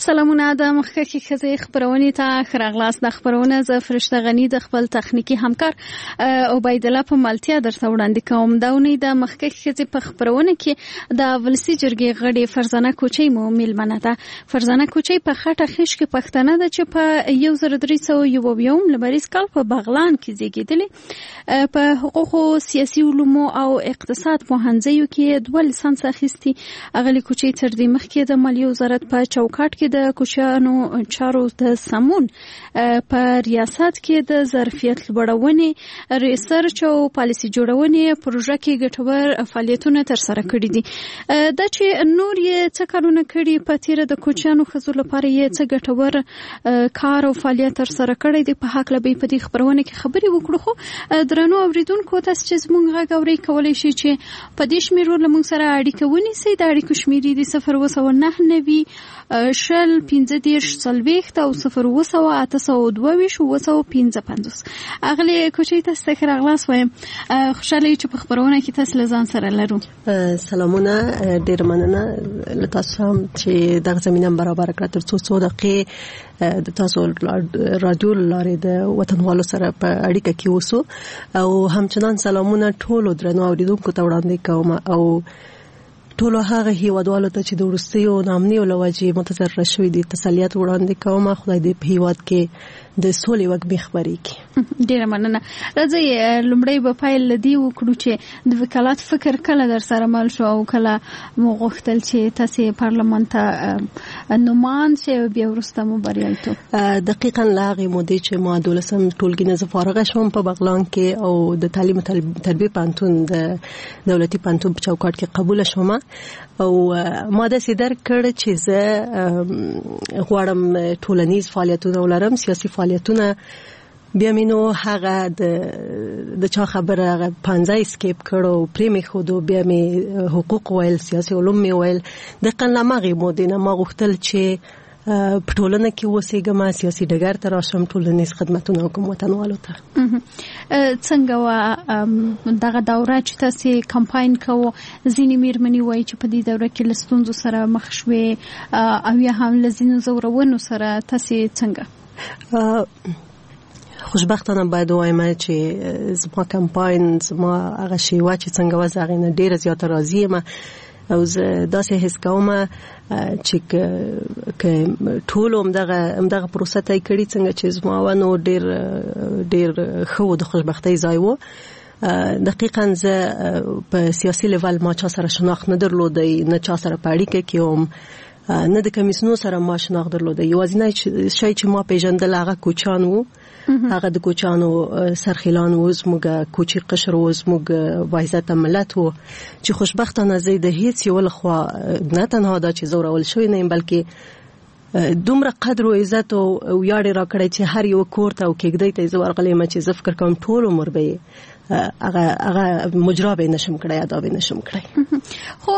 سلامونه د مخکې ښځې خبرونې ته ښه راغلاست. د خبرونه زه فرشته غني د خپل تخنیکي همکار عبید الله په ملتیا درته وړاندې کوم. دا ونې د مخکې ښځې په خبرونه کې د ولسي جرګې غړې فرزانه کوچی مو میلمنه ده. فرزانه کوچی په خټه خیش کې پښتنه ده چې په 1301 لمریز کال په بغلان کې زیږېدلې. په حقوقو، سیاسي علومو او اقتصاد پوهنځیو کې 2 لیسانس اخیستي. اغلی کوچی تر دې مخکې د مالیې وزارت په چوکاټ کې د کوچیانو چارو د سمون په ریاست کې د ظرفیت لوړونې، ریسرچ او پالیسي جوړونې پروژه کې ګټور فعالیتونه تر سره کړي دي. دا چې نور یې څه کارونه کړي په تیره د کوچیانو ښځو لپاره یې څه ګټور کار او فعالیت تر سره کړی دی، په هکله به په دې خبرونه کې خبرې وکړو. خو درنو اوریدونکو تاسو چې زموږ غږ اورئ کولی شئ چې په دې شمیرو له موږ سره اړیکه ونیسئ. د اړیکو شمیرې دي 01990 شل 15 40 او 02822 اغلی کوچی تاسو ته راغلاس وایم. خوشاله چې په خبرونه کې تاسو لزان سره لرو. سلامونه، ډیر مننه له تاسو هم چې دغه زمينه برابر کړه تر څو دقیقې د تاسو رادیو لارې د وطنوالو سره په اړیکه کې اوسو. او همچنان سلامونه ټولو درنو اوریدونکو ته وړاندې کوم او ټولو هغه هیوادوالو ته چې د وروستیو نامنیو له وجې متضرر شوي دي تسلیت وړاندې کوم. خدای دې په هیواد کې د سولې وږمې خپرې کړي. ډیره مننه. راځئ لومړی به پیل له دې وکړو چې د وکالت فکر کله در سره مل شو او کله مو غوښتل چې تاسې پارلمان ته نومان شئ، بیا وروسته مو بریالیتوب؟ دقیقا له هغې مودې چې ما 12 ټولګي نه زه فارغه شوم په بغلان کې او د تعلیم تربیې پوهنتون د دولتي پوهنتون په چوکاټ کې قبول شوم. او ما داسې درک کړ چې زه غواړم ټولنیز فعالیتونه ولرم، سیاسي فعالیتونه. بیا مینو هغه د چا خبره هغه 15 سکیپ کړو، پریمې خودو، بیا می حقوق ویل، سیاسي علوم می ویل. د قنلمغه مودینه ما غوښتل چې په ټولنه کې اوسېږم، سیاسي ډګر ته راشم، ټولنیز خدمتونه وکړم وطنوالو ته. څنګه و دغه دوره چې تاسو کمپاین کوو؟ ځینې میرمنې وایي چې په دې دوره کې له ستونزو سره مخ شوې او یا هم له ځینو ځورونو سره. تاسو څنګه؟ خوشبختانه باید وایم چې زما کمپاین، زما هغه شیوه چې څنګه و زه هغې نه ډېره زیاته راضي یم او زه داسې حس کوم چې ټولو همدغه پروسه طی کړي څنګه چې زما و نو ډېر ښه و، د خوشبختۍ ځای و. دقیقا زه په سیاسي لیول ما چا سره شناخت نه درلودی، نه چا سره په اړیکه کې وم، نه د کمیسیونو سره ما شناخت درلودی. یوازینی شی چې ما پیژندل هغه کوچیان وو، هغه د کوچیانو سرخیلان وو، زموږ کوچي قشر وو، زموږ باعزته ملت وو چې خوشبختانه زه د هیڅ یو لخوا نه تنها دا چې زورول شوی نه یم، بلکې دومره قدر او عزت او ویاړ را کړی چې هر یو کور ته او کېږدۍ ته زه ورغلم چې زه فکر کوم ټول عمر به هغه مجرا به نشم کړی، ادا به نشم کړی. خو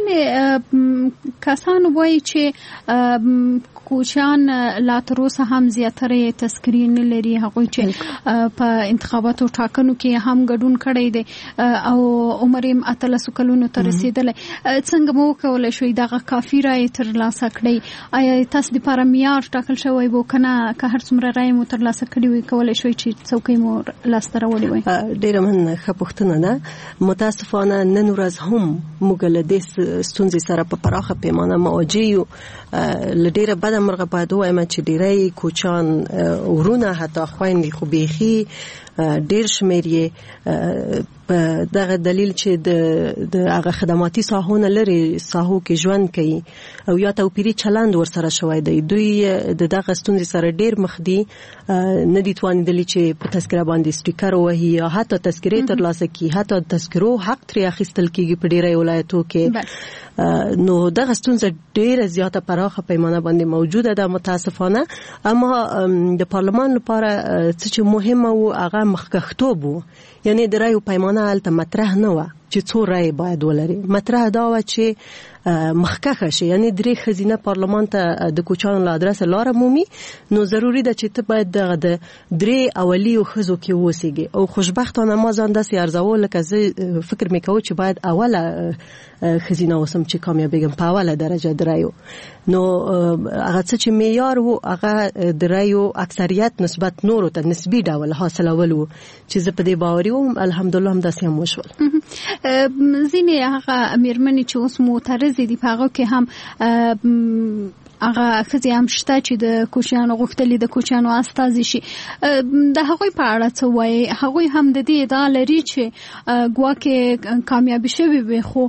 ځینې کسان وایي چې کوچیان لا تر اوسه هم زیاتره تذکرې نه لري، هغوی چې په انتخاباتو ټاکنو کې هم ګډون کړی دی او عمر یې 13 کلونو ته رسېدلی. څنګه مو وکولی شوئ دغه کافي رایې ترلاسه کړئ؟ آیا تاسو دپاره معیار ټاکل شوی و که نه؟ که هر څومره رایې مو ترلاسه کړي وي کولی شوئ چې څوکۍ مو لاسته راوړې وای؟ ډېره مننه، ښه پوښتنه ده. متاسفانه نن ورځ هم موږ له دې ستونزې سره په پراخه پیمانه مواجه یو. له ډېره بده مرغه باید ووایم چې ډېری کوچیان ورونه حتی خویندې خو بیخي ډېر شمېر یې په دغه دلیل چې د هغه خدماتي ساحو نه لرې ساحو کې ژوند کوي او یا توپیري چلند ورسره شوی دی. دوی د دغه ستونزې سره ډېر مخ دي، نه دي توانېدلي چې په تذکره باندې سټیکر ووهي یا حتی تذکرې ترلاسه کړي، حتی تذکرو حق ترې اخیستل کېږي په ډېری ولایتو کې. نو دغه ستونزه ډېره زیاته پراخه پیمانه باندې موجوده ده متاسفانه. اما د پارلمان لپاره څه چې مهمه و هغه مخکښتوب و، یعنی د رایو پیمانه هلته مطرح نه وه چې څو رایې باید ولري. مطرح دا وه چې مخکخه شي، یعنی درې خزینه پارلمان ته د کوچانو له ادرسه لار مومي، نو ضروري ده چې ته باید د درې اولیو خزو کې وسیږي. او خوشبختانه ما ځان داسې ارزول لکه زه فکر میکوم چې باید اوله خزینه اوسم چې کامیابیږم په اوله درجه درایو. نو هغه څه چې معیار وو هغه درایو اکثریت نسبت نورو ته نسبی ډول حاصلول وو چې زه په دې باوري وم. الحمدلله هم داسې هم وشول. ځینې هغه میرمنې چې اوس معترضې دي په هغه کې هم هغه ښځې هم شته چې د کوچیانو غوښتلي د کوچیانو استازي شي. د هغوی په اړه څه وایي؟ هغوی هم د دې ادعا لري چې ګواکې کامیابي شوي وي، خو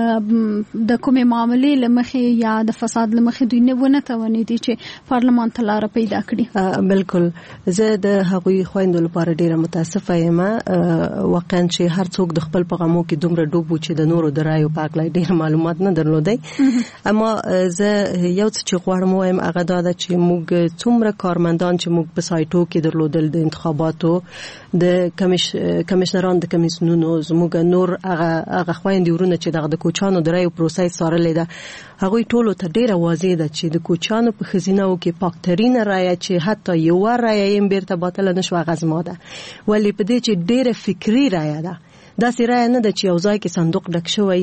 د کومې معاملې له مخې یا د فساد له مخې دوی ونه توانېدي چې پارلمان ته لاره پیدا کړي. بالکل، زه د هغوی خویندو لپاره ډیره متاسفه یم. واقعا چې هر څوک د خپل پیغامو کې دومره ډوب و چې د نورو د رایو په اړه ډیر معلومات نه درلودی. اما زه یو چې غواړم وایم هغه دا ده چې موږ څومره کارمندان چې موږ په سایټو کې درلودل د انتخاباتو، د کمیشنران د کمیسیونونو، زموږ نور هغه خويندې ورونه چې د کوچانو د رایو پروسې سارلې ده، هغوی ټولو ته ډیره واضح ده چې د کوچانو په خزینه‌و کې پاکترین رایه چې حتی یو رایه یې بیرته باطل نشو غزما ده. ولی په دې چې ډیره فکری رایه ده، دا سی رایه نه ده چې یو ځای کې صندوق ډک شوی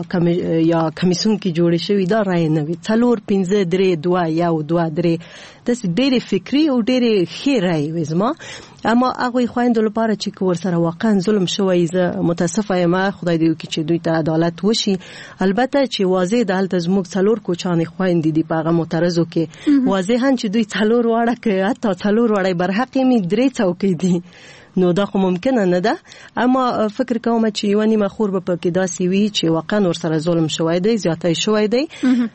یا کمیسیون کې جوړ شوی، دا رایه نه وي. 4 5 3 2 1 2 3 د ډېرې فکری او ډېرې ښې رایې وي زما. اما هغه خويندو لپاره چې ورسره واقعا ظلم شوی، زه متاسفه یم. خدای دې وکړي چې دوی ته عدالت وشي. البته چې واضح ده هلته زموږ 4 کوچانې خويندې دي په هغه معترضو کې، واضحاً چې دوی 4 واړه کې حتی 4 واړه برحق می 3 څوکۍ دي. نو دا خو ممکنه نه ده. اما فکر کوم چې یو نیمه خور به پکې داسې وي چې واقعا ورسره ظلم شوی دی، زیاتی شوی دی.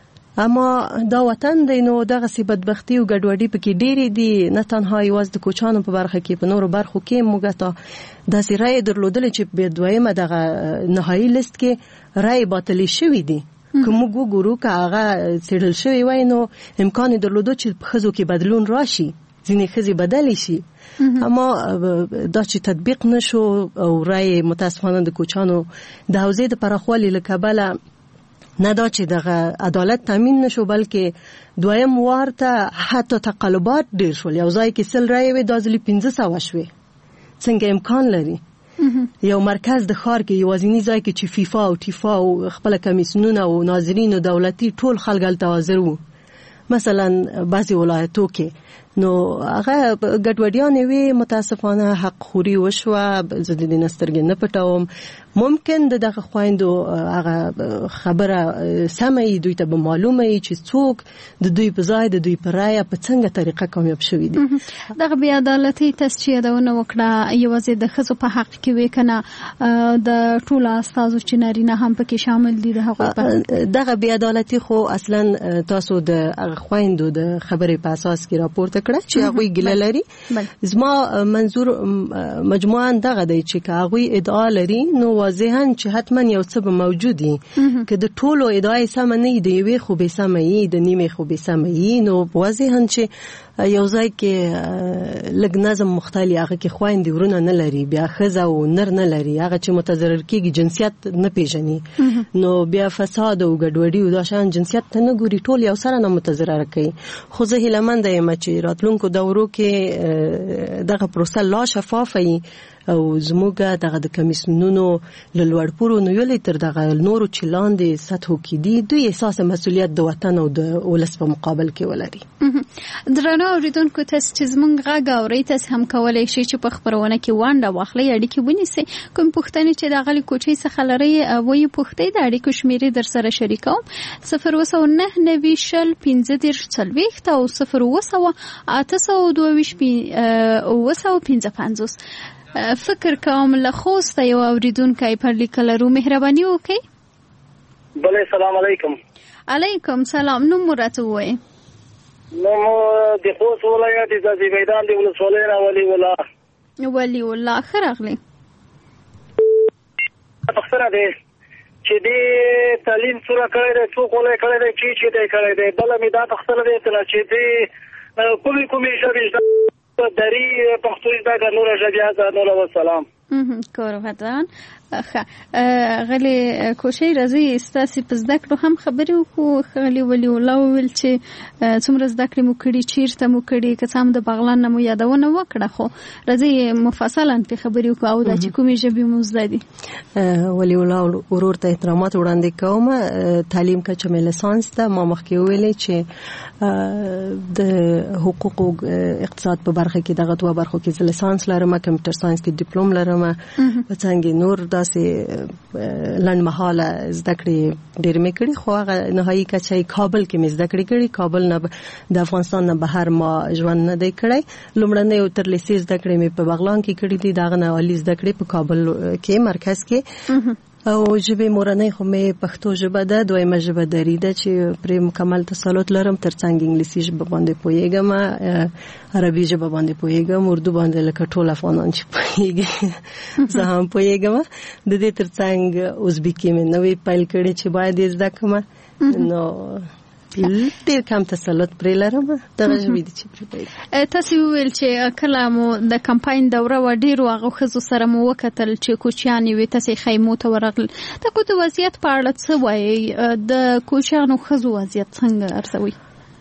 اما دا وطن دی، نو دغه سی بدبختی او ګډوډي پکې ډېرې دي. نه تنها یوازې د کوچانو په برخه کې، په نورو برخو کې موږ ته داسې رایې درلودلې چې په دویمه دغه نهایي لیست کې رایې باطلې شوې دي. که موږ وګورو که هغه څېړل شوی وای نو امکان درلودو چې په ښځو کې بدلون راشي، ځینې ښځې بدلې شي. اما دا چې تطبیق نشو او رای متاسفانه د کوچانو د حوزې د پراخوالي له کبله نه دا چې دغه عدالت تامین نشو، بلکې دویم وار ته حتی تقلبات ډیر شول. یو ځای کې 100 رای وي، دا ځلې 1500 شوې. څنګه امکان لري؟ یو مرکز د ښار کې یوازینی ځای کې چې فیفا او ټیفا او خپل کمیسیونونه او ناظرین او دولتي ټول خلک هلته حاضر وو، مثلا بعضی ولایتو کې. نو هغه ګډوډیانې وي، متاسفانه حق خوري وشوه. زه د دې نسترګې نه پټوم. ممکن دغه خويندو هغه خبره سمه دوی ته به معلومه وي چې څوک د دوی په ځای د دوی په رایه په څنګه طریقه کامیاب شوي دي. دغه بې عدالتۍ تصفیه دونه وکړه، یوازې د ښځو په حق کې وي که نه د ټولو استازو چې نارینه هم پکې شامل دي؟ د هغوی په دغه بې عدالتي خو اصلا تاسو د هغه خويندو د خبرې په اساس کې راپورته کړه چې هغوی ګیله لري. زما منظور مجموعاً دغه دی چې که هغوی ادعا لري نو واضحاً چې حتما یو څه به موجود وي. که د ټولو ادعای سمه نه وي، د یوې خو به سمه وي، د نیمې خو به سمه وي، نو واضحاً چې یو ځای کې لږ نظم مختلف هغه کې خويندې ورونه نه لري، بیا ښځه او نر نه لري، هغه چې متضرر کېږي جنسیت نه پیژني، نو بیا فساد او ګډوډي او دا شان جنسیت ته نه ګوري، ټول یو سره نه متضرر کوي. خو زه هیلهمنده یم چې راتلونکو دورو کې دغه پروسه لا شفافه وي او زموږ دغه د کمیسیونونو له لوړ پوړو نه یولې تر دغه نورو چې لاندې سطحو کې دي، دوی احساس مسؤلیت د وطن او د ولس په مقابل کې ولري. درنو اوریدونکو، تاسو چې زموږ غږ اورئ، تاسو هم کولی شئ چې په خپرونه کې ونډه واخلئ، اړیکې ونیسئ. کوم پوښتنې چې د غلي کوچۍ څخه لرئ وایي پوښتئ، د اړیکو شمیرې در سره شریکوم: 029901540 او 080282255. فکر کوم له خوست یو اوریدونکی پر لیکل رو مهرباني وکړئ. بله، سلام علیکم. علیکم سلام. نوم مرته وایي؟ نوم د خوست ولایت د زیبیدان د ولسوالۍ نه ولی الله خراغلی. پښتنه دی چې د تعلیم سره کړی دی، څوک ولې کړی دی، چې دی کړی دی. بل می دا پښتنه دی چې د کومې ژبې دری پښتو زده کړه، نور ژبې ازاد. نور وسلام. کور وطن غلي کوشي راځي ستاسو په زده کړو هم خبرې وکړو غلي ولي ولول چې څومره زده کړې مو کړې چیرته مو کړې که څام د بغلان نه مو یادونه وکړه خو راځي مفصلا په خبرې وکړو او د کومې ژبې مو زده دي ولي ولول ورور ته احترامات وړاندې کوم تعلیم کچه مې لیسانس ده ما مخکې ویلې چې د حقوق او اقتصاد په برخه کې دغه دوه برخو کې لیسانس لرم کمپیوټر ساينس کې ډیپلوم لرم په څنګه نور داسې لنډمهاله زده کړې ډېر مې کړې خو هغه نهایي کچه کابل کې مې زده کړې کابل نه د افغانستان نه بهر ما ژوند نه دی کړی لومړنۍ او تر لیسې زده کړې مې په بغلان کې کړې دي دغه نه عالی زده کړې په کابل کې مرکز کې او ژبه مورنۍ خو مې پښتو ژبه ده دویمه ژبه دري ده چې پر مکمل تسلط لرم ترڅنګ انګلیسي ژبه باندې پوهیږم عربي ژبه باندې پوهیږم اردو باندې لکه ټول افغانان چې پوهیږي زه هم پوهیږم د دې ترڅنګ ازبکی مې نوې پیل کړې چې باید زده کړم نو ډېر کم تسلط پرې لرم دغه ژبې دي چې پرې تاسو ویل چې کله مو د کمپاین دوره و ډېرو هغه ښځو سره مو وکتل چې کوچیانې وي تاسې خیمو ته ورغلل د کوم وضعیت په اړه څه وایي د کوچیانو ښځو وضعیت څنګه ارزوي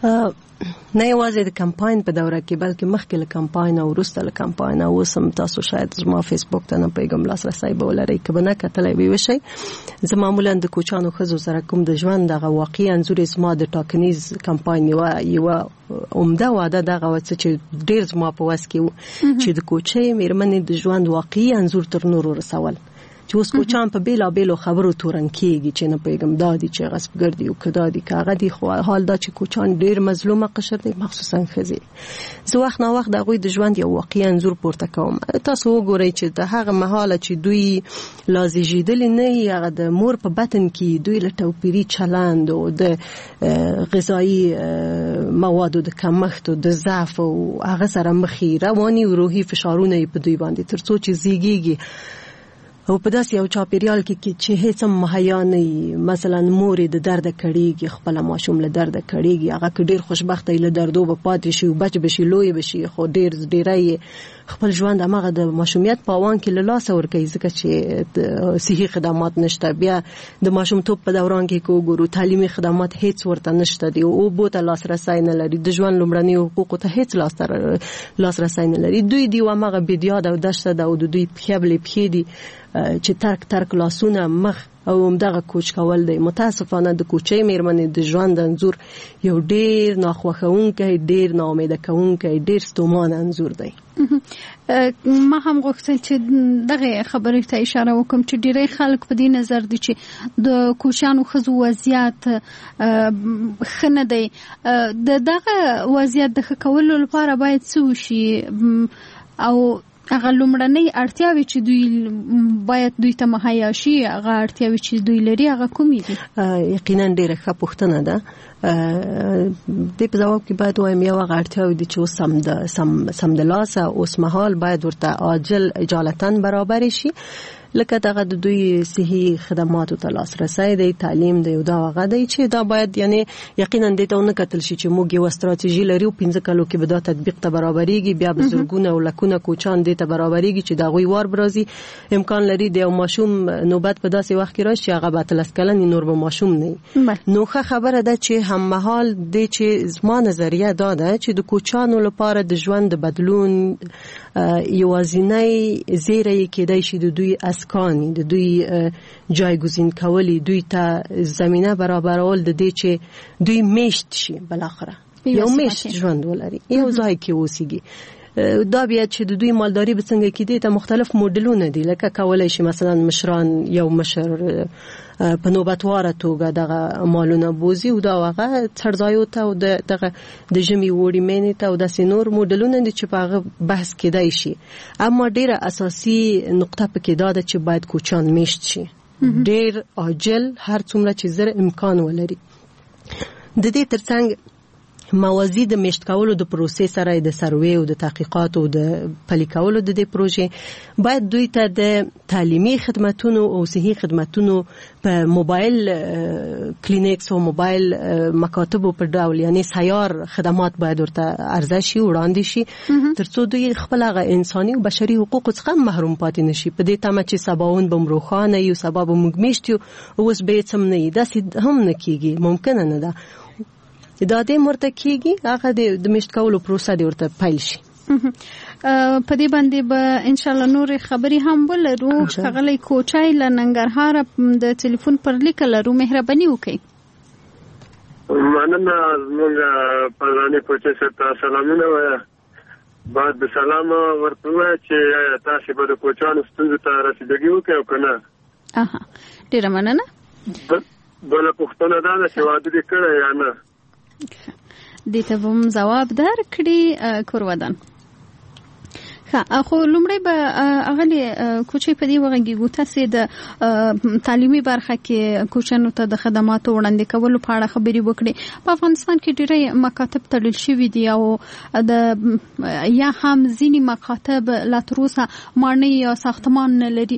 نه یوازې د کمپاین په دوره کې بلکې مخکې له کمپاین او وروسته له کمپاین او سم تاسو شاید زما فیسبوک ته نه پیغام لاسرسي به ولرئ که به نه کتلای وي وشي زه معمولا د کوچانو ښځو سره کوم د ژوند دغه واقعي انځور زما د ټاکنیز کمپاین یو عمده واده دغه وڅ چې ډیر زما په واس کې چې د کوچي میرمنې د ژوند واقعي انځور تر نورو رسول چې اوس کوچان په بیلابیلو خبرو تورن کېږي چې نه پیغام دادي چې غصبګردي او کدا دي کاغه دي خو حال دا چې کوچان ډیر مظلومه قشر دي مخصوصا ښځې زه وخت نه وخت دغه د ژوند یو واقعي انځور پورته کوم تاسو وګورئ چې د هغه مهاله چې دوی لازیجیدل نه هغه د مور په بطن کې دوی له توپیری چلند او د غذایی موادو د کمښت او د ضعف او هغه سره مخې رواني او روحي فشارونه په دوی باندې ترڅو چې زیږیږي او په داسې یو چاپیریال کې چې هیڅ مهیا نه مثلا مور د درد کړيږي خپل ماشوم له درد کړيږي هغه ډیر خوشبخته له دردو په پاتې شي او بچ بشي لوی بشي خو ډیرای خپل ژوند هغه د ماشومیت په وان کې له لاس ورکوي ځکه چې صحي خدمات نشته بیا د ماشوم توپ په دوران کې کوګورو تعلیمي خدمات هیڅ ورته نشته دی او بوته لاسرسي نه لري د ژوند لومړني حقوق ته هیڅ لاسرسي نه لري دوی دی وامغه بيدیا د دشته د دوی خپل پخېدي چې ترک لاسونه مخ او همدغه کوچ کول دی متاسفانه د کوچي میرمنې د ژوند انځور یو ډیر ناخوښونکی ډیر ناامیده کوونکی ډیر ستومان انځور دی ما هم غوښتل چې دغه خبرې ته اشاره وکم چې ډیری خلک په دې نظر دي چې د کوچانو ښځو وضعیت ښه نه دی دغه وضعیت د ښه کولو لپاره باید څه وشي او هغه لومړنۍ اړتیاوې چې دوی باید دوی ته مهیا شي هغه اړتیاوې چې دوی لري هغه کومې دي یقینا ډېره ښه پوښتنه ده د په جواب کې باید وایم یو هغه اړتیاوې دي چې سم د لاسه اوس مهال باید ورته عاجل اجالتاً برابر شي لکه دغه د دوی صحي خدماتو ته لاسرسي دی تعلیم دی او دا هغه دی چې دا باید یعنی یقینا د ته نه کتل شي چې موږ یو استراتیژي لري او 15 کلو کې به دا تطبیق ته برابرېږي بیا بزرګونه او لکونه کوچان د ته برابرېږي چې دا غوي وار برازي امکان لري د ماشوم نوبت په داسې وخت کې راشي هغه به تلس کلن نور به ماشوم نه نو خبره ده چې هم مهال د چې زما نظریه دا ده چې د کوچانو لپاره د ژوند بدلون یوازینی زیری کېدای شي د دوی اسکانی د دوی جایگزین کولی دوی ته زمينه برابرول د دې چې دوی میشت شي بلاخره یو میشت ژوند ولري یو ځای کې اوسېږي دا بیا چې د دوی مالداري به څنګه کېدي ته مختلف موډلونه دي لکه کولای شي مثلا مشران یو مشر په نوبتواره توګه دغه مالونه بوزي او دا هغه څرځایو ته او دغه د جمی وړي مینې ته او د سينور موډلونه دي چې په هغه بحث کېدای شي اما ډیره اساسي نقطه پکې دا ده چې باید کوچان میشت شي ډیر عاجل هر څومره چې زر امکان ولري د دې ترڅنګ موازی د میشت کولو د پروسې سره د سروې او د تحقیقات او د پلي کولو د دې پروژې باید دوی ته د تعلیمي خدماتونو او صحي خدماتونو په موبایل کلینیکس او موبایل مکاتبو په ډول یعنی سیار خدمات باید ورته عرضه شي وړاندې شي ترڅو دوی خپل هغه انساني او بشري حقوق څخه محروم پاتې نشي. په دې تمه چې سباون به مروخانه یو سبب موږ میشتو اوس به څم نه داسې هم نه کیږي، ممکن نه ده دا دې مرته کیږي هغه د میشت کولو پروسه دی ورته پیل شي. په دې باندې به ان شاء الله نور خبري هم ولرو. خغلی کوچای لننګرهار د ټلیفون پر لیک لرو، مهرباني وکړئ. مننه زموږ پرانی کوچای سره سلامونه وایا. بعد د سلام ورته چې تاسو به د کوچانو ستونزو ته رسیدګي وکړئ او کنه. ډیره مننه. بل پوښتنه ده چې واده دې کړی یا نه؟ دې ته هم جواب درکړي کورودان. خو لومړی به اغلی کوچې په دې وغږیږو تاسو د تعلیمي برخه کې کوچانو ته د خدماتو وړاندې کولو په اړه خبرې وکړي. په افغانستان کې ډېری مکاتب تړل شوي دي او د یا هم ځینې مکاتب لا تر اوسه ماڼۍ یا ساختمان نه لري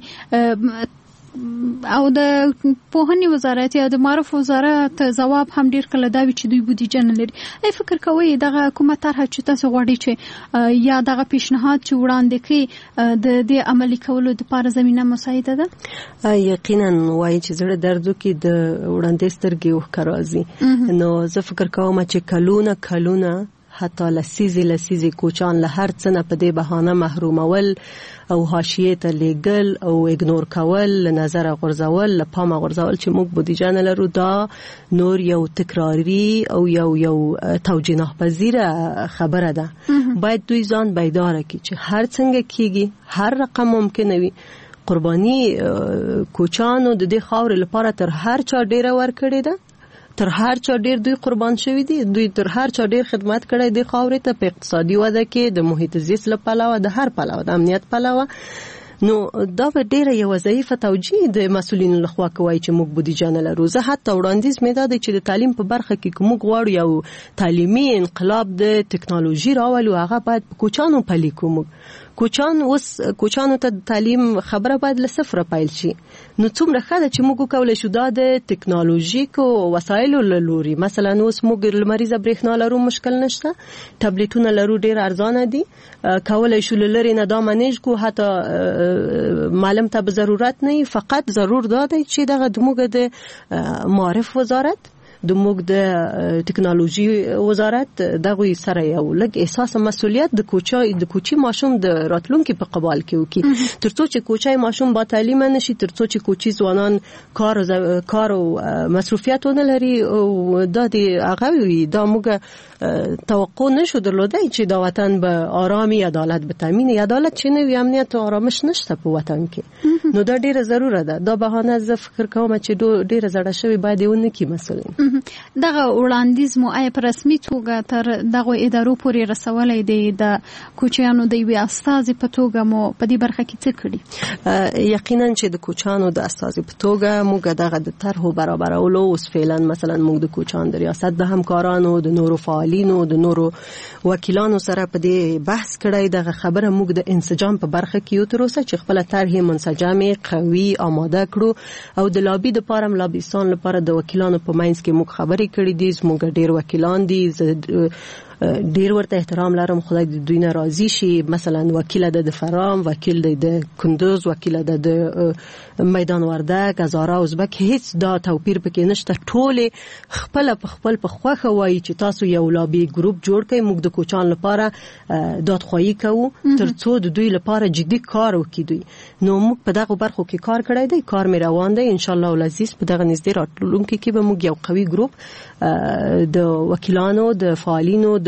او د پوهنې وزارت یا د معرف وزارت جواب هم ډیر کله دا وی چې دوی بودیجه نه لري. ای فکر کوئ دغه کومه طرحه چې تاسو غواړئ چې یا دغه پیشنهاد چې وړاندې کړي د دې عملي کولو لپاره زمينه مساعده ده؟ یقینا وایي چې زړه درد کې د وړاندې سترګې وښکارازي. نو زه فکر کوم چې کلونه حتی لسیزی کوچان له هر څه نه په دې بهانه محرومول او حاشیه ته لګل او ایګنور کول، له نظر غورځول، له پامه غورځول چې موږ بودیجه نه لرو، دا نور یو تکراری او یو توجیه ناپذیره خبره ده. باید دوی ځان بیدار کړي چې هر څنګه کیږي هر رقم ممکن وي قرباني کوچانو د دې خاور لپاره تر هر چا ډیره ورکړي ده، تر هر چا ډیر دوی قربان شوی دي، دوی تر هر چا ډیر خدمت کړی دی خاورې ته په اقتصادي وده کې، د محیط زیست لپاره، د هر پلوه، د امنیت پلوه. نو دا به ډیره یو ضعیفه توجیه د مسولینو لخوا کوي چې موږ بودیجه نه لرو. زه حتی وړاندیز مې دا دی چې د تعلیم په برخه کې موږ غواړو یو تعلیمي انقلاب د ټکنالوژي راولو، هغه باید په کوچانو پلي کوو. کوچانو ته تعلیم خبره باید له صفر پیل شي. نو څومره ښه ده چې موږ کولای شو دا د ټکنالوژیکو وسایلو له لوري، مثلا اوس موږ لمریزه برېښنا لرو، مشکل نشته، ټابلیټونه لرو ډېر ارزانه دي، کولای شو له لرې نه دا منیج کو، حتی معلم ته به ضرورت نه، فقط ضرور دا دی چې دغه موږ د معرف وزارت د موږ د ټکنالوژي وزارت دغه سره یو لږ احساس مسؤلیت د کوچي ماشوم د راتلونکو په قبال کې وکړي، ترڅو چې کوچي ماشوم با تعلیم نشي، ترڅو چې کوچي ځوانان کار او مصروفیت ونه لري او د هغه وي دا موږ توقع نشو درلودای چې دا وطن به آرامي عدالت به تامین، عدالت چې نه وي امنیت او آرامش نشته په وطن کې. نو دا ډیره ضروره ده. دا بهانه زه فکر کوم چې ډیره زړه شوی باید ونه کی مسولین دغه وړاندیز مو آیا په رسمي توګه تر دغه ادارو پورې رسولای دی؟ د کوچیانو د وی استاد په توګه مو په دې برخه کې څه کړی؟ یقینا چې د کوچانو د استاد په توګه موږ دغه د طرحو برابرولو اوس فعلا مثلا موږ د کوچان د ریاست د همکارانو، د نورو فعالینو، د نورو وکیلانو سره په دې بحث کړی. دغه خبره موږ د انسجام په برخه کې یو تر اوسه چې خپل طرح منسجمه قوي آماده کړو او د لابي د پارم لابستان لپاره د وکیلانو په مینس کې موږ خبرې کړې دي. زموږ ډیر وکیلان دي، ډیر ورته احترام لرم، خدای دې دوی نه راضي شي. مثلا وکیل د فرام، وکیل د کندوز، وکیل د میدان وردک، هزاره، ازبک، هیڅ دا توپیر پکې نشته. ټول خپل په خوخه وایي چې تاسو یو لابي ګروپ جوړ کړئ، موږ د کوچان لپاره دادخواهی کوو ترڅو د دوی لپاره جدي کار وکړي. دوی نو موږ په دغه برخو کې کار کړی دی، کار مې روان دی. ان شاء الله العزیز په دغه نږدې راتلونکي کې به موږ یو قوي ګروپ د وکیلانو، د فعالینو، د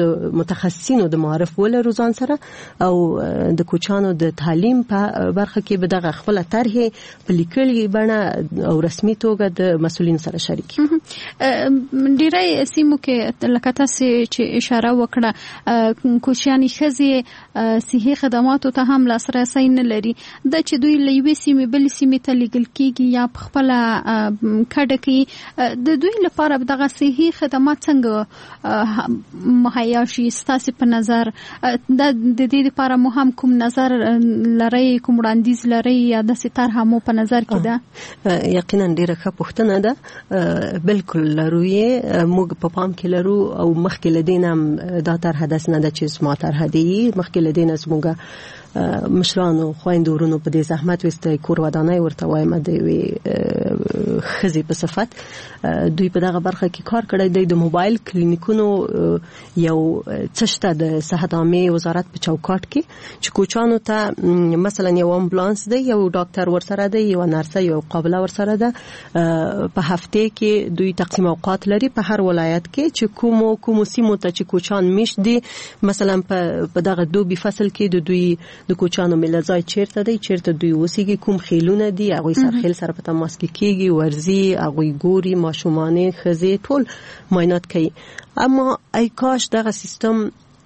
د متخصصینو د معارف ولرو ځان سره او د کوچانو د تعلیم په برخه کې به دغه خپل طرح په لیکلي بڼه او رسمي توګه د مسؤلین سره شریک ډیری سیمو کې لکه تاسو چې اشاره وکړه کوچیانی ښځې صحي خدماتو ته هم لاسرسی نه لري د چې دوی له یوې سیمې بلې سیمې ته لیږل کیږي یا په خپله کډه کې د دوی لپاره دغه صحي خدمات څنګه مهیا شي ستاسو په نظر د دې لپاره مو هم کوم نظر لري کوم وړاندیز لري یا د ستاره مو په نظر کې ده یقینا ډیره ښه پوښتنه ده بالکل لرو موږ په پام کې لرو او مخکې لدینم دا طرح داس نه ده چې زما طرح دی مخکې لدین زموږ مشرانو خويندو ورونو په دې زحمت وستای کور ودانای ورته وایم د وی خزي په صفت دوی په دغه برخه کې کار کړی دی د موبایل کلینیکونو یو څشته د صحت عامه وزارت په چوکاټ کې چې کوچانو ته مثلا یو امبولانس دی یو ډاکټر ورسره دی یو نرسه یو قابله ورسره ده په هفته کې دوی تقسیم اوقات لري په هر ولایت کې چې کوم سیمو ته چې کوچان میش دي مثلا په دغه دوبي فصل کې د دوی د کوچانو ملځای چیرته دی چیرته دوی اوسېږي کوم خیلونه دي هغه سرخیل سره په تماس کې کیږي ورزي هغه ګوري ماشومانه خزي ټول معاینات کوي اما ای کاش دغه سیستم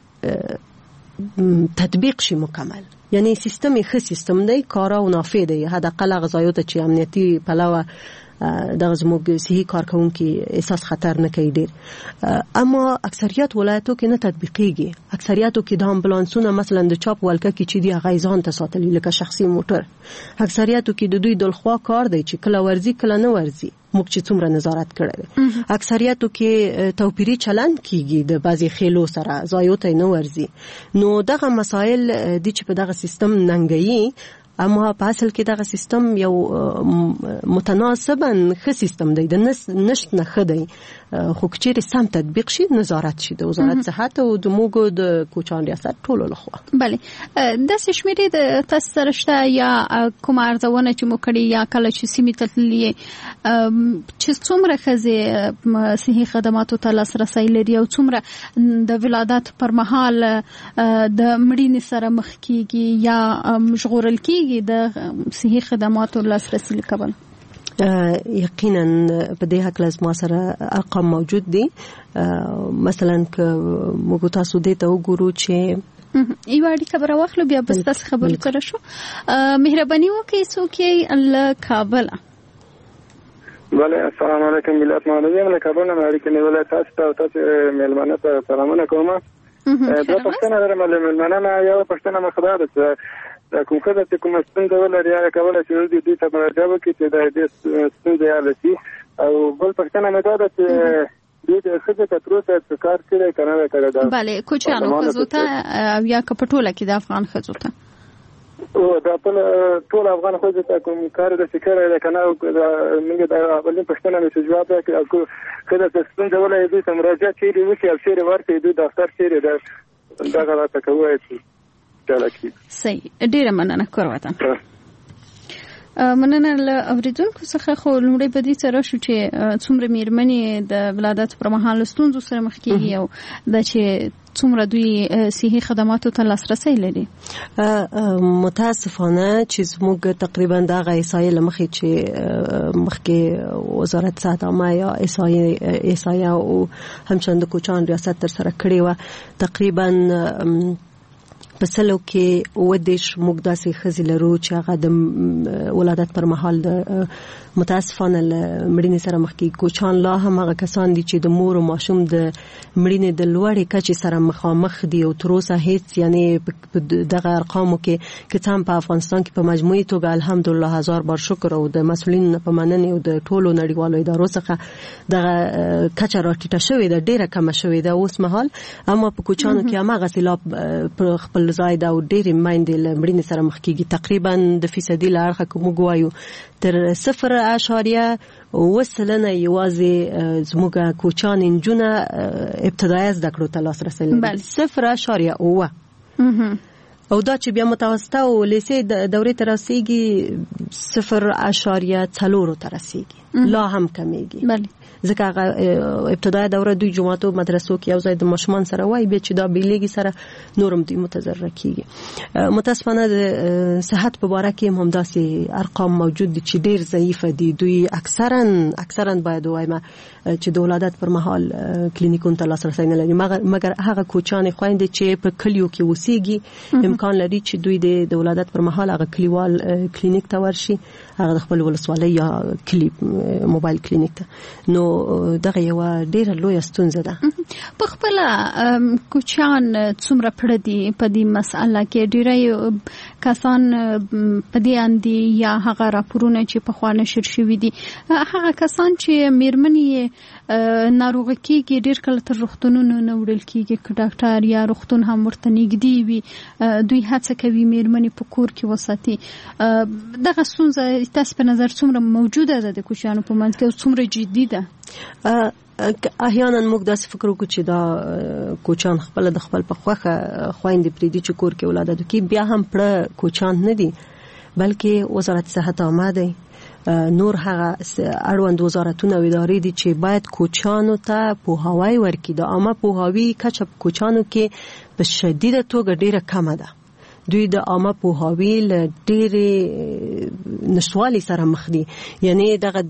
تطبیق شي مکمل یعنی سیستم ښه سیستم دی کارا او نافع دی حداقل غذایو ته چې امنیتي پلوه دغه زموږ صحي کارکونکي احساس خطر نه کوي ډیر اما اکثریت ولایتو کې نه تطبیقيږي اکثریتو کې د امبولانسونو مثلا د چاپ ولکه کې چې دی غیزان ته ساتلی لکه شخصي موټر اکثریتو کې د دوی دلخوا کار دی چې کله ورزي کله نه ورزي موږ چې څومره نظارت کړی اکثریتو کې توپیری چلن کیږي د بعضی خېلو سره زایوت نه ورزي نو دغه مسائل د چې په دغه سیستم ننګي اما په اصل کې دغه سیستم یو متناسبا ښه سیستم دی د نشت نه ښه دی خو چې سم تطبیق شي نظارت شي د وزارت صحت او د موږ د کوچان ریاست ټولو لخوا بله د شمیرې د تاسو سره شته یا کوم ارزونه چې مو کړې یا کله چې سیمې ته تللې چې څومره ښځې صحي خدماتو ته لاسرسی لري او څومره د ولادت پر مهال د مړینې سره مخ کیږي یا ژغورل کیږي د صحي خدماتو لاسرسی لکول یقینا په دې حق لازم سره ارقام موجود دي مثلا که موږ تاسو دې ته وګورو چې یو اړیکه خبره واخلو بیا بس تاسو خبرو سره شو مهرباني وکړئ څوک الله کابل بله السلام علیکم ملت معنوي له کابل نه اړیکه نیولای تاسو مېلمانه ته سلامونه کوم دا پښتنه لرم مېلمانه نه یو پښتنه مخدا ده کوم خدای چې کوم ستنده ولري یا کابل چې دوی ته مراجعه وکړي چې د دې ستنده یا لسی او بل پښتنه مې دا چې دوی د خدای ته تروسه کار کړی کنه کړی دا bale کوچانو خزوته یا کپټوله کې د افغان خزوته او دا ټول افغان خزوته کوم کار د فکر نه کنه موږ د اولین پښتنه مې جواب راکړ خدای ته ستنده ولري دوی ته مراجعه کړي وکړي او شیر ورته دوی دفتر شیر دا غواړي کوي صحیح ډیره مننه کورواتن مننه له اوریدونکو څخه خو لومړی په دې سره شو چې څومره میرمنې د ولادت پر مهال ستونزو سره مخ کیږي او د چې څومره دوی صحي خدماتو ته لاسرسی لري متاسفانه چې موږ تقریبا د غیصای لمخې چې مخکې وزارت صحت عامه یا ایسای او همچنان د کوچان ریاست تر سره کړی و تقریبا پسلو کې ودیش موږ داسې خزي لرو چې هغه د ولادت پر مهال د متاسفانه مړینې سره مخ کې کوچان لا هم هغه کسان دي چې د مور او ماشوم د مړینې د لوړې کچې سره مخامخ دي او تر اوسه هیڅ یعنی دغه ارقامو کې که څه په افغانستان کې په مجموعي توګه الحمدلله هزار بار شکر او د مسؤلینو په مننې او د ټولو نړیوالو ادارو څخه دغه کچه راټیټه شوې ده ډیره کم شوې ده اوس مهال اما په کوچانو کې هم هغه سیلاب پر خپل زاید او ډېر مایندې لمړینې سره مخ کیږي تقریبا د فیصدي لارخه کوم غوايو تر 0.2% یوازې زموږه کوچان انجونه ابتدایي زده کړو ته لاسرسی لري 0.2 او دا چې بیا متوسطه او لیسې د دورې تر رسیدي 0.4 ته رسیدي لا هم کمیږي. بله. ځکه ابتدای دوره دوی جماعتو مدرسو کې یو ځای د ماشومان سره وای بیا چې دا بیلېږي سره نورم دوی متضرر کیږي. متاسفانه د صحت په اړه کې هم داسې ارقام موجود دي چې ډیر ضعیف دي. دوی اکثرا باید وایم چې د ولادت پر مهال کلینیکونو ته لاسرسی نه لري، مګر هغه کوچانې خويندې چې په کلیو کې اوسېږي امکان لري چې دوی د ولادت پر مهال هغه کلیوال کلینیک ته ورشي، هغه د خپل ولسوالۍ یا کلی موبایل کلینیک ته. نو دغه یو ډیره لویه ستونزه ده. په خپل کوچان څومره پړه دي په دې مسله کې؟ ډیره کسان په دې اندي یا هغه راپورونه چې په خوانه شر شوي دي، هغه کسان چې میرمنې ناروغ کېږي ډیر کله تر روغتونونو نه وړل کېږي که ډاکټر یا روغتون هم ورته نږدې وي، دوی هڅه کوي میرمنې په کور کې وساتي. دغه ستونزه تاسو په نظر څومره موجوده ده د کوچانو په منځ کې او څومره جدي ده؟ احیانا موږ داسې فکر وکړو چې دا کوچان خپل د خپل په خوخه خويندې پریدي چې کور کې ولادت وکړي. بیا هم پړه کوچان نه دي بلکې وزارت صحت آمده نور هغه اړوند وزارتونه او ادارې دي چې باید کوچانو ته پوهاوی ورکړي. د عامه پوهاوی کچه کوچانو کې په شدیده توګه ډیره کمه ده. دوی د عامه پوهاوی له ډېرې نشوالي سره مخ دي. یعنی دغه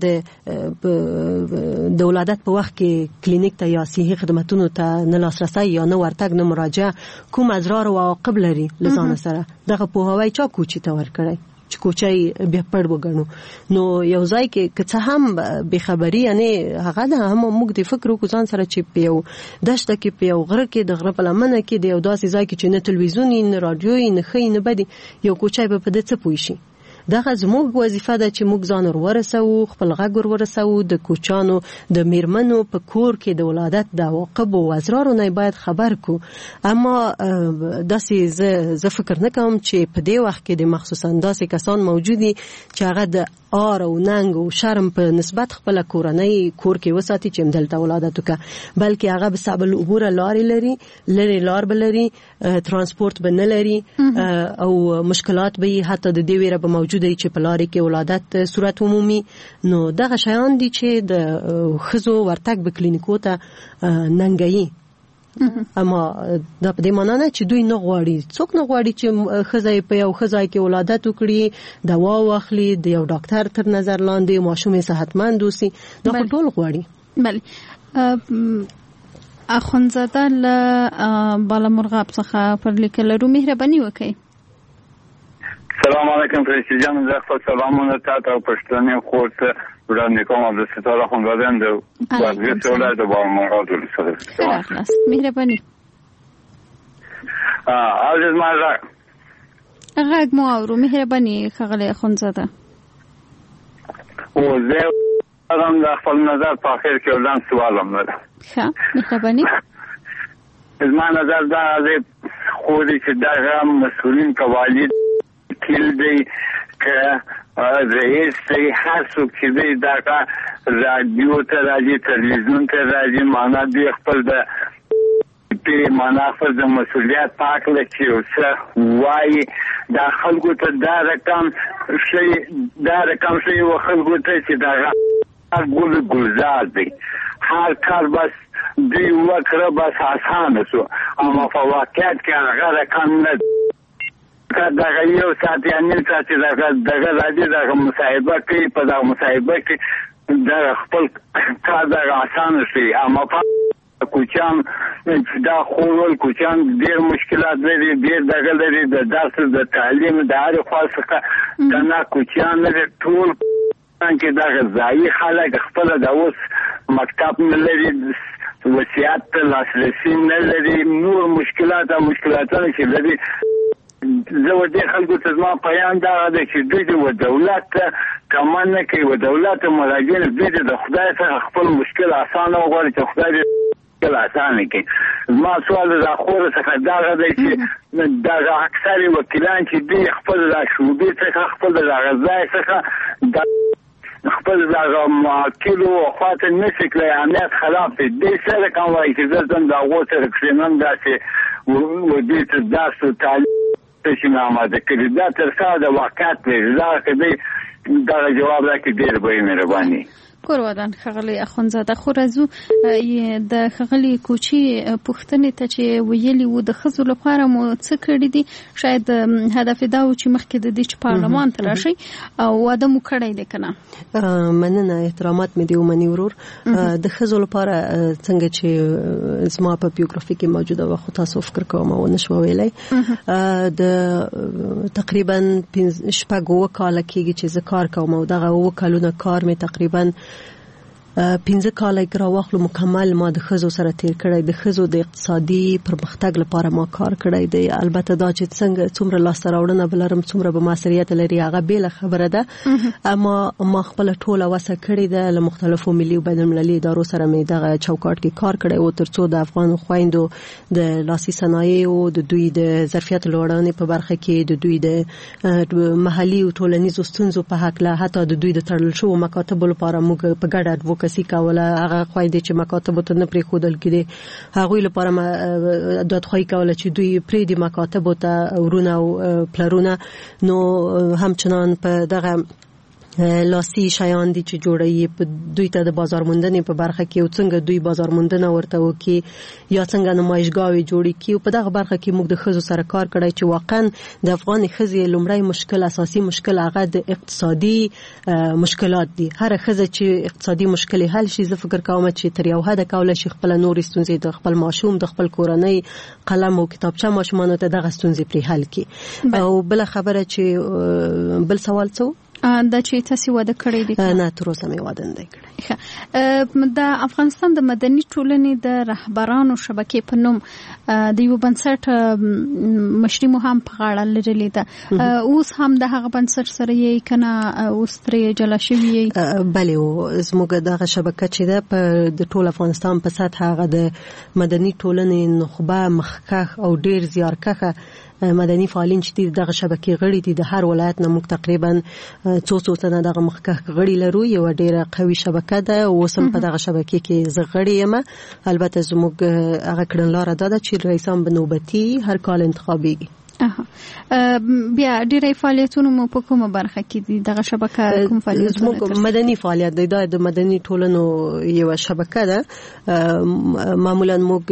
د ولادت په وخت کې کلینیک ته یا صحي خدماتونو ته نه لاسرسی یا نه ورتګ نه مراجعه کوم اضرار او عواقب لري لزان سره. دغه پوهاوی چا کوچی ته ورکړي چې کوچای بیا پړ وګڼو. نو یو ځای کې که هم به خبري یعنی هغه د هم موږ د فکر وکړو ځان سره چې په یو دشته کې په یو غره کې د غره په لمنه کې د یو داسې ځای کې چې نه تلویزیون نه رادیو نه خې نه بدی یو کوچای په دې څه پوي شي. دغه زموږ وظیفه ده چې موږ ځان ورسو، خپل غږ ورسو، د کوچانو د میرمنو په کور کې د ولادت د عواقب او اضرارو نه باید خبر کو. اما داسې زه فکر نه کوم چې په دې وخت کې د مخصوصا داسې کسان موجودي چې هغه د آر او ننګ او شرم په نسبت خپل کورنۍ کور کې وساتي چې مدلته ولادت وکړي، بلکې هغه به سبب العبور لارې لري لار بلري، ترانسپورت به نه لري او مشکلات به حتی د دې ویره به موجوده چې په لارې کې ولادت صورت عمومي. نو دغه شیان دي چې د ښځو ورتګ به کلینیکو ته ننګوي. اما دا په دې معنی نه چې دوی نه غواړي، څوک نه غواړي چې ښځه په یو ښځه کې ولادت وکړي، دوا واخلي، د یو ډاکټر تر نظر لاندې ماشوم صحتمند اوسي. دا ټول غواړي. بله. اخوندزاده له بالامرغاب څخه پر لیکل لرو، مهرباني وکړئ. سلام علیکم فرشته جان، زه خپل سلامونه تاسو او پښتنې خور ته وړاندې کوم. عبد الستار اخوندزاده د وزیر ولایت د بالامرغاب ولسوالۍ. مهرباني. عزیز ما غږ مو اورو. مهرباني ښاغلی اخوندزاده. او زه د خپل نظر په اخر کې ولان سوالم لرم. ښه مهرباني. زما نظر دا دی خو دې چې دغه مسؤلین کوالي کېل دی که رئیس دی هر څوک چې دی دغه رادیو ته راځي، تلویزیون ته راځي، معنا دی خپل د معنا خپل د مسؤلیت پاک لکه یو څه وایي دا خلکو ته دا رقم شي و خلکو ته چې دغه گلزار دی هر کار بس دی وکړه بس آسانه شو. اما په واقعیت کې هغه رقم نه دغه یو ساعت یا نیم ساعت دغه راځي دغه مصاحبه کوي، په دغه مصاحبه کې دغه خپل کار دغه آسانه شي. اما په کوچان دا خورول کوچان ډېر مشکلات لري، ډېر دغه لري د درس د تعلیم د هر خوا څخه نه کوچان لري. ټول کې دغه ځایي خلک خپل د اوس مکتب نه لري، وصیت ته لاسرسی نه لري، نور مشکلاتونه چې لري. زه و دې خلکو ته زما پیام دا دی چې دوی د دولت ته کمن نه کوي، و دولت مراجعین دوی د خدای څخه خپل مشکل اسانه وغواړي چې خدای دې مشکل اسانه کړي. زما سوال د خور څخه دا دی چې دغه اکثر وکیلان چې دوی خپل د شعبې څخه خپل د غذای څخه خپل دغه معاکلو خواته نشي کړی، امنیت خلاف دی. دې سره کوم وایي چې زه د هغو سره کښېنم داسې و دې ته درس و تعلیم چې مې آماده کړي دا تر څو د واقعیت دی. دا که دی دغه جواب راکړي ډېر به یې مهرباني. کور ودان خغلی اخونزاده خو راځو د خغلی کوچی پښتنې ته چې ویلي وو د خزو لپاره مو څه کړی دي شاید هدف دا و چې مخکې د دې پارلمان ته راشي او واده مو کړی دی کنه مننه احترامات مې دی ومني ورور د خزو لپاره څنګه چې زما په بیوګرافي کې موجوده و خو تاسو فکر کوم او نشو ویلای د تقریبا 5 کال کېږي چې زه کار کوم او دغه 2 کالونه کار مې تقریبا 15 کال کې راوخلو مکمل ما د خزو سره تیر کړی د خزو د اقتصادي پرمختګ لپاره ما کار کړی دی البته دا چې څنګه څومره لاسته راوړنه بلرم څومره به مسؤلیت لري هغه بیل خبره ده اما ما خپل ټوله وسه کړی ده له مختلفو ملي او بین‌المللي ادارو سره مې دغه چوکاټ کې کار کړی او ترڅو د افغان خويندو د لاسي صنایعو د دوی د ظرفیت لوړونې په برخه کې د دوی د محلي او ټولنیزو ستونزو په حق له حتی د دوی د تړل شوو مکاتبو لپاره موږ په ګډه کسی کوله هغه خوایده چې مکاتب ته نه پرې خودل کړي هغه لپاره دادخواهی کوله چې دوی پرې د مکاتب ته ورونه او پلرونه نو همچنان په دغه لاسي شیان دي چې جوړي په دوی ته د بازار موندنې په برخه کې او څنګه دوی بازار موندنه ورته وکي یا څنګه نمایشګاوي جوړي کی په دغه برخه کې موږ د خزو سره کار کړی چې واقعا د افغان خزې لومړی مشکل اساسي مشکل هغه د اقتصادي مشکلات دي هر خزه چې اقتصادي مشکل حل شي زه فکر کوم چې تر یو حد کوله شي خپل نور ستونزې د خپل ماشوم د خپل کورنۍ قلم او کتابچه ماشومان ته دغه ستونزې پرې حل کی او بل خبره چې بل سوال څه دا چې تاسو واده کړی دي نه تر اوسه مې واده نه کړی د افغانستان د مدني ټولنې د رهبرانو شبکې په نوم د یو بنسټ مشري مو هم په غاړه لرلې ده اوس هم د هغه بنسټ سره یې کنه اوس ترې جلا شوی بله او زموږ دغه شبکه چې ده په د ټول افغانستان په سطح هغه د مدني ټولنې نخبه مخکخ او ډیر زیارکخه مدني فعالین چې دغه شبکې غړي دي د هر ولایت نه موږ تقریبا څو تنه دغه مخکخ غړي لرو یو ډیره قوي شبکه ده او سم په دغه شبکې کې زه غړي یم البته زموږ هغه کړنلاره ده چې رئیسان بنوبتي هر کال انتخابيږي بیا ډیری فعالیتونه مو په کومه برخه کې دي دغه شبکه کوم فعالیتونه مدني فعالیت دی د مدني ټولنو یو شبکه ده معمولا موږ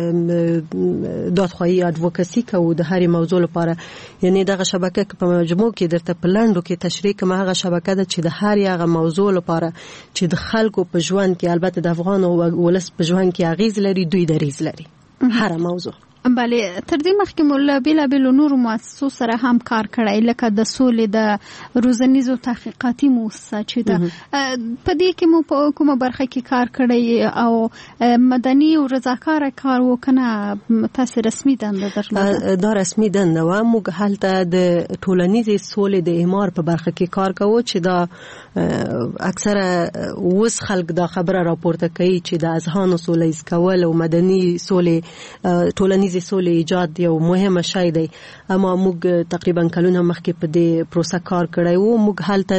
دادخواهی ادوکسی کوو د هر موضوع لپاره یعنی دغه شبکه په مجموع کې درته پلانډو کې تشریح کوم هغه شبکه ده چې د هر یغه موضوع لپاره چې د خلکو په ژوند کې البته د افغان ولس په ژوند کې اغیز لري دوی دریز لري هر موضوع بله تر دې مخکې مولا بیلابل نور مؤسسو سره هم کار کړی لکه د سولې د روزنیزو تحقیقاتي مؤسسه چې ده په دې کې مو په کومه برخه کې کار کړی او مدني او رضاکار کار وکنه تاسو رسمي دنده درلوده دا رسمي دنده و موږ هلته د ټولنیزې سولې د اعمار په برخه کې کار کوو چې دا اکثره وس خلک دا خبره راپورته کوي چې د اذهان سولې کول او مدني سولې ټولنیز سولې ایجاد یو مهمه شی دی اما موږ تقریبا کلونه مخکې په دې پروسه کار کړی وو موږ هلته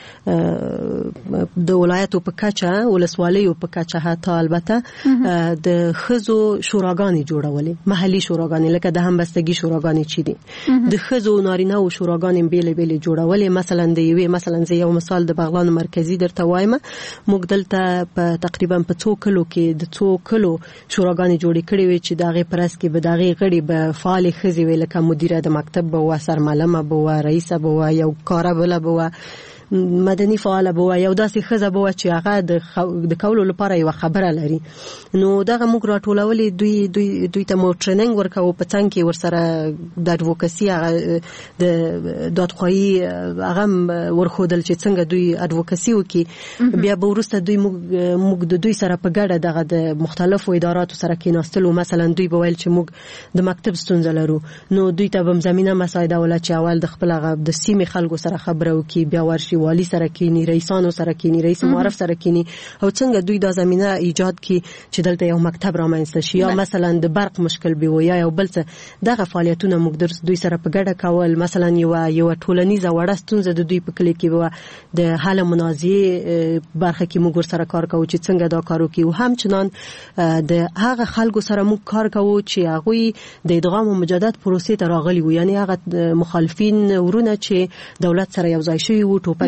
د ولایتو په کچه ولسوالیو په کچه حتی البته د خزو شوراګانې جوړولې محلي شوراګانې لکه د همبستګي شوراګانې چې دي د خزو نارینه او شوراګانې بیل جوړولې مثلا د یوې مثلا زه یو مثال د بغلان مرکزی درته وایم موږ دلته په تقریبا په 2 کلو کې د 2 کلو شوراګانې جوړې کړې وې چې دغه پرس کې به دغه غړي به فعال خزي ویل کوم مدیره د مکتب به و سرمعلمه به و رئیس به و یو کاربله به و مدني فعال به یو داسې خزه به چې هغه د کولو لپاره یو خبره لري نو دغه موږ راټولولې دوی ته مو ټریننګ ورکاو په څنګه کې ورسره د اډوکاسي هغه د دادخواهی هغه ورخودل چې څنګه دوی اډوکاسي وکي بیا به ورسته دوی موږ د دوی سره په ګډه دغه د مختلفو اداراتو سره کېناستلو مثلا دوی به ویل چې موږ د مکتب ستونزه لرو نو دوی ته به زمينه مساعده ولا چې اول د خپل هغه د سیمې خلکو سره خبرو وکي بیا ورشي والی سره کینی رئیسانو سره کینی رئیس معرف سره کینی او څنګه دوی دا زمينه ایجاد کی چې دلته یو مکتب رامنځته شي یا مثلا د برق مشکل به وي یا بل څه دغه فعالیتونه موږ دوی سره په ګډه کول مثلا یو ټولنیزه وړه ستونزه د دوی په کلی کې و د حل منازعه برخه کې موږ سره کار کوو چې څنګه دا کارو کې او همچنان د هغه خلکو سره موږ کار کوو چې هغه د ادغام او مجدد پروسې ته راغلي وو یعنی هغه مخالفین ورونه چې دولت سره یو ځای شوی وو ټوپک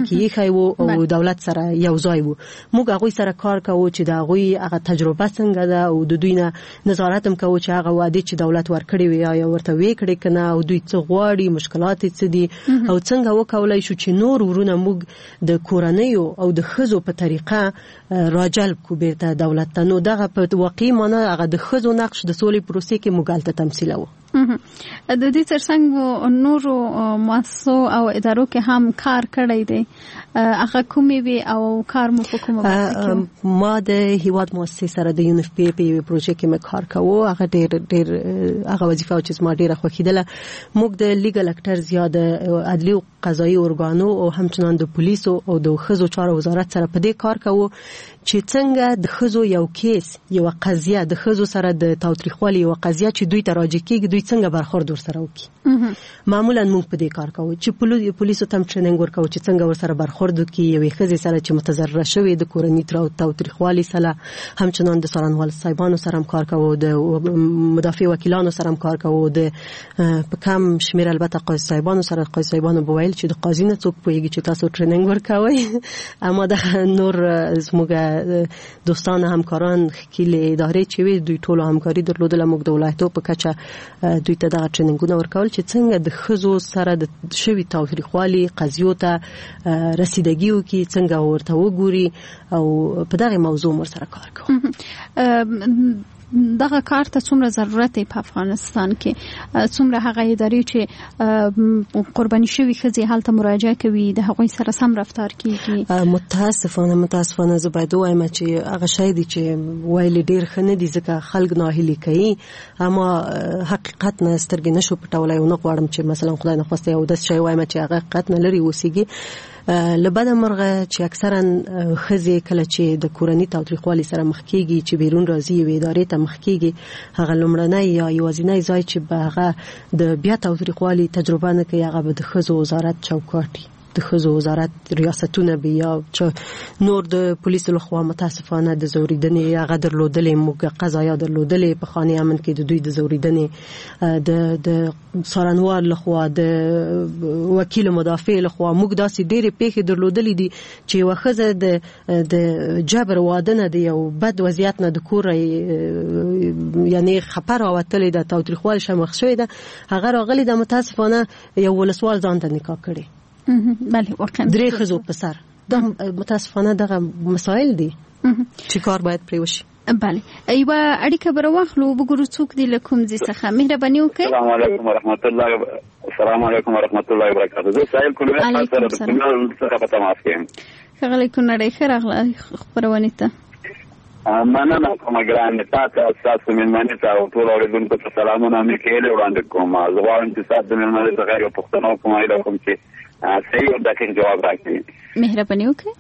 کې یې خایو او دولت سره یو ځای وو. موږ هغه سره کار کوو چې دا غوي هغه تجربه څنګه ده او د دوی نه نظارت هم کوو چې هغه وعده چې دولت ورکړي وي یا ورته وی کړي کنه او دوی څه غواړي مشکلات څه دي او څنګه وکولای شو چې نور ورونه موږ د کورنۍ او د خزو په طریقه راجل کو بیرته دولت ته. نو دغه په واقعي معنی هغه د خزو نقش د سولې پروسې کې مګالته تمثیلوي. د دې ترڅنګ نورو مؤسسو او ادارو کې هم کار کړی دی. هغه کومې وی او کار مو په کومه برخه کې؟ ما د هیواد مؤسسې سره د یونیف پی په یو پروژه کې مې کار کوو. هغه ډېر هغه وظیفه چې ما ډېره خوښیدله. موږ د لیګل اکټرز یا د عدلي او قضایي ارګانو او همچنان د پولیسو او د خزو چارو وزارت سره په دې کار کوو چې څنګه د خزو یو کیس یو قضیه د خزو سره د تاوتریخوالي یو قضیه چې دوی ته راځي کېږي دوی څنګه برخورد ورسره وکړي. معمولا موږ په دې کار کوو چې پولیسو ته ټریننګ ورکوو چې څنګه ورسره برخورد وکړي. یوې ښځې سره چې متضرره شوې د کورنۍ تاوتریخوالي سره همچنان د څارنوال صاحبانو سره هم کار کوو، د مدافع وکیلانو سره هم کار کوو، د په کم شمیر البته قاضي صاحبانو سره. قاضي صاحبانو بویل چې د قاضي نه څوک پوهیږي چې تاسو ټریننګ ورکوي. اما د نور زموږ دوستان همکاران خکیل ادارې چې وي دوی ټول همکاري درلودله. موږ د ولایتو په کچه دوی ته دغه ټریننګونه ورکول چې څنګه د خزو سره د شوي تاوتریخوالي قضیو ته رسیدګي وکړي، څنګه ورته وګوري او په دغه موضوع مر سره کار کوو. دغه کار ته څومره ضرورت دی په افغانستان کې؟ څومره هغه ادارې چې قرباني شوي ښځې هلته مراجعه کوي د هغوی سره سم رفتار کیږي؟ متاسفانه زه باید ووایم چې هغه شی دی چې ویل ډېر ښه نه دي ځکه خلک ناهیلي کوي. اما حقیقت نه سترګې نشو پټولی او نه غواړم چې مثلا خدای نخواسته یو داسې شی وایم چې هغه حقیقت نه لري اوسېږي. لبده مرغه چې اکثرا ښځې کله چې د کورنۍ تاوتریخوالي سره مخ کېږي چې بیرون راځي یوې ادارې ته مخ کېږي، هغه لومړنی یا یوازینی ځای چې به هغه د بیا تاوتریخوالي تجربه نه کوي هغه به د ښځو وزارت چوکاټي د ښځو وزارت ریاستونه به یا نور د پولیسو لخوا متاسفانه د زوریدنې هغه درلودلې. موږ قضایا درلودلې په خانه امن کې د دوی د زوریدنې د څارنوال لخوا د وکیل مدافع لخوا موږ داسې ډېرې پیښې درلودلې دي چې یوه ښځه د جبر واده نه د یو بد وضعیت نه د کور یعنې خپه راوتلې ده، تاوتریخوالي شمخ شوې ده، هغه راغلې ده متاسفانه یو ولسوال ځان ته نکاح کړي. بله واقعا 3 ښځو په سر. دا متاسفانه دغه مسائل دي چې کار باید پرې وشي. بله یوه اړیکه به راواخلو وګورو څوک دی له کوم ځای څخه. مهرباني وکړئ. السلام علیکم ورحمت الله وبرکاته. زه سایل کولای سره د کونړ څخه په تماس کې یم. ښاغلی کونړی ښه راغلی خپرونې ته. مننه کوم ګران تاسو تاسو مېلمانه ته او ټول اوریدونکو ته سلامونه مې کېله وړاندې کوم. زه غواړم چې تاسو د مېلمانه څخه یو پوښتنه وکړم کوم چې صحیح او دقیق جواب راکړي. مهرباني وکړئ.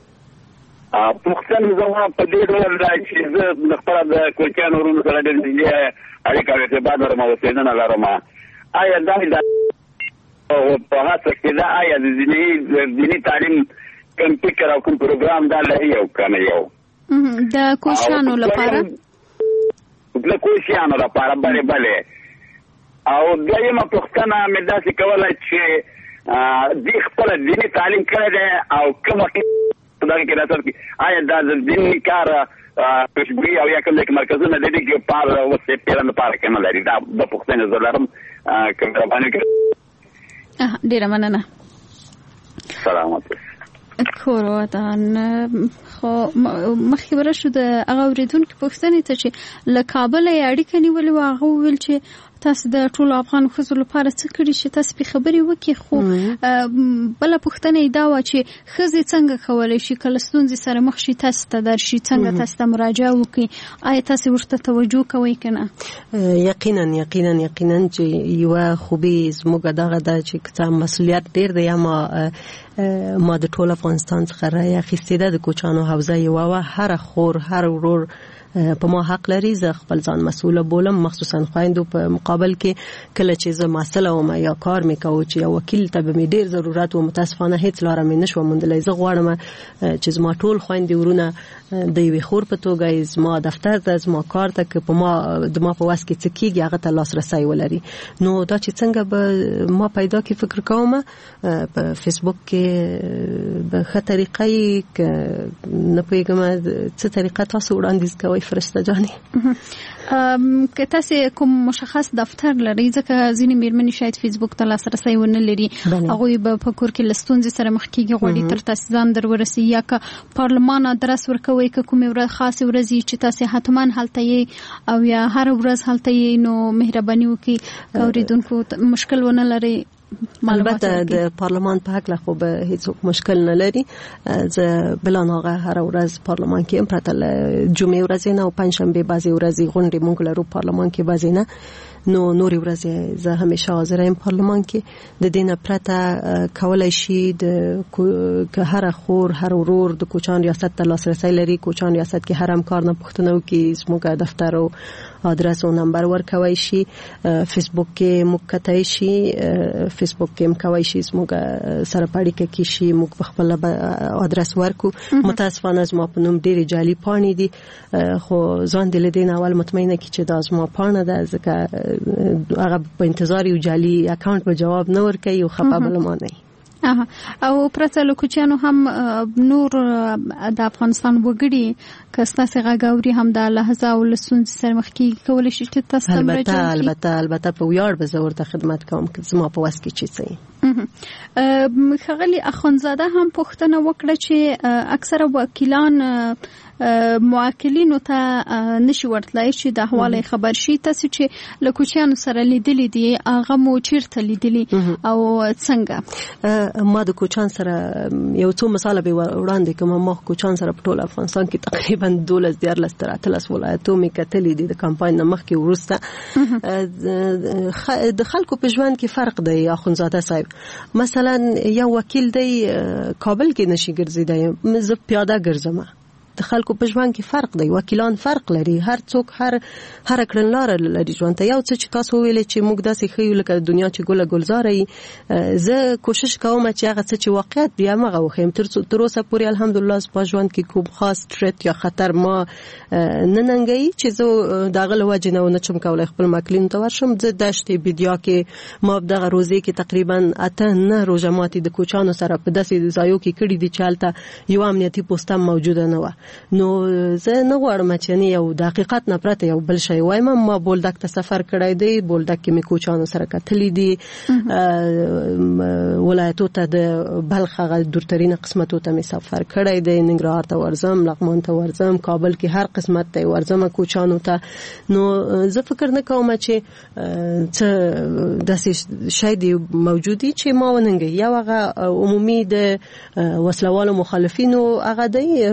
پوښتنه زما په دې ډول ده چې زه خپله د کوچیانو وروڼو سره ډېر نږدې اړیکه او ارتباط لرم او اوسېدنه لرم. آیا دا په هڅه کې ده آیا د دیني تعلیم کوم فکر او کوم پروګرام دا لري او که نه یو د کوچیانو لپاره؟ د کوچیانو لپاره بلې. او دویمه پوښتنه مې داسې کوله چې دوی خپله دیني تعلیم کړی دی او کوم وخت دغه کې راسره کې آیا دا د دیني کار خوشبويي او یا کوم ځای کې مرکزونه د دې لپاره اوس یې پیرانو لپاره کې نه لري؟ دا د پوښتنې زه لرم که مهرباني وکړئ. ډېره مننه. سلامت کور ودان. خو مخکې ورشو د هغه اورېدونکي پوښتنې ته چې له کابله یې اړیکه نیولې وه، هغه وویل چې تاسو د ټولو افغان ښځو لپاره څه کړي چې تاسو پې خبرې وکړي. خو بله پوښتنه یې دا وه چې ښځې څنګه کولی شي کله ستونزې سره مخ شي تاسو ته درشي، څنګه تاسو ته مراجعه وکړي؟ آیا تاسو ورته توجه کوئ که نه؟ یقینا چې یوه خوبي زموږ دغه ده چې که څه مسؤلیت ډېر دی اما ما د ټول افغانستان څخه رایه اخیستې ده. د کوچیانو حوزه یوه وه، هر خور هر ورور په ما حق لري، زه خپل ځان مسؤل بولم، مخصوصا خويندو په مقابل کې کله چې زه مسله وم یا کار مې کوم چې یو وکیل ته به مې ډیر ضرورت و، متاسفانه هیڅ لار مې نشو موندلای. زه غواړم چې زما ټول خويندې ورونه د یوې خور په توګه زما دفتر ته زما کار ته که په ما د ما په واس کې څه کېږي هغه ته لاسرسی ولري. نو دا چې څنګه به ما پیدا کې فکر کوم په فیسبوک کې به ښه طریقه نه پوهېږم څه طریقه تاسو وړاندیز کوئ فرشته جانې؟ که تاسو کوم مشخص دفتر لري، ځکه ځینې میرمنې شاید فیسبوک ته لاسرسی ونه لري، هغوی به په کور کې له ستونزې سره مخ کېږي، غواړي تر تاسو ځان در ورسي، یا که پارلمان ادرس ورکوي که کومې خاصې ورځې چې تاسو حتما هلته یې او یا هر ورځ هلته یې، نو مهرباني وکړئ که اورېدونکو مشکل ونه لري. البته د پارلمان په حق له خو به هیڅ مشکل نه لري. زه بلانغه هر ورځ پارلمان کې ام پرته له جمعې ورځې نه او پنځشنبه بعضې ورځې غونډې مونږ لرو پارلمان کې، بعضې نه. نو نورې ورځې زه همیشه حاضر یم پارلمان کې. د دې نه پرته کولای شي که هر خور هر ورور د کوچان ریاست ته لاسرسی لري، کوچان ریاست کې هر همکار نه پوښتنه وکړي، زموږ دفتر او آدرس او نمبر ورکوي شي. فیسبوک کې موږ کتای شي، فیسبوک کې کوي شي زموږ سره پاړیکه کې شي، موږ خپل آدرس ورکو. متاسفانه زما په نوم ډېری جعلي پاڼې دي، خو ځان دې له دې نه اول مطمئنه کړي چې دا زما پاڼه ده، ځکه هغه په انتظار یو جعلي اکاونټ به جواب نه ورکوي او خپه به له ما نه. او پرته له کوچیانو هم نور د افغانستان وګړي که ستاسې غږ اوري هم د لحظه او له ستونزې سره مخ کېږي، کولی شي چې تاسو ته مراجعه وکړي. البته په ویاړ به زه ورته خدمت کوم که زما په وس کې چې څه وي. ښاغلي اخندزاده هم پوښتنه وکړه چې اکثره وکیلان موکلینو ته نشي ورتلای چې د حواله خبر شي. تاسو چې له کوچیانو سره لیدلې دي هغه مو چیرته لیدلي او څنګه؟ ما د کوچان سره یو څو مثال به وړاندې کوم. ما کوچان سره په ټول افغانستان کې تقریبا 12-13 ولایتو مې کتلې دي د کمپاین مخکې وروسته. د خلکو په ژوند کې فرق دی. اخندزاده صاحب مثلا یو وکیل دی کابل کې نشي ګرځیدای، زه پیاده ګرځم. د خلکو په ژوند کې فرق دی، وکیلان فرق لري، هر څوک هر کړنلاره لري ژوند ته. یو څه چې تاسو ویلې چې موږ داسې ښیو لکه دنیا چې ګله ګلزاره وي، زه کوشش کوم چې هغه څه چې واقعیت دی هغه وښیم. تر اوسه پورې الحمدلله په ژوند کې کوم خاص ټریټ یا خطر ما نه ننګوي چې زه د هغه له وجې نه ونشم کولی خپل مکلینو ته ورشم. زه دشتې بیدیا کې ما په دغه روزې کې تقریبا 8-9 روژه ماتې د کوچانو سره په داسې ځایو کې کړي دي چې هلته یو امنیتي پوسټ هم موجوده نه وه. نو زه نه غواړم چې یو د حقیقت نه پرته یو بل شی وایم. ما بولدک ته سفر کړی دی، بولدک کې مې کوچانو سره کتلي دي، ولایتو ته د بلخ هغه دورترینه قسمتو ته مې سفر کړی دی، ننګرهار ته ورځم، لغمان ته ورځم، کابل کې هر قسمت ته ورځم کوچانو ته. نو زه فکر نه کوم چې څه داسې شی دی موجودي چې ما وننګوي. یو هغه عمومي د وسلوالو مخالفینو هغه دی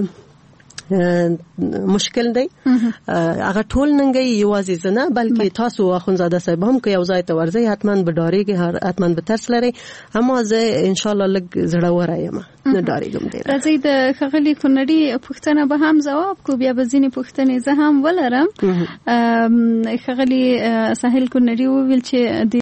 مشکل دی، هغه ټول ننګي یوازې زنه بلکې تاسو اخندزاده صاحب هم که یو ځای ته ورځي حتما به ډاریږي، حتما به ترس لري. اما زه ان شاء الله لږ زړه ورایم، نه ډاریږم ډیر. راځي د خغلی کونړي پوښتنه به هم جواب کو، بیا به ځینې پوښتنې زه هم ولرم. خغلی ساحل کونړي وویل چې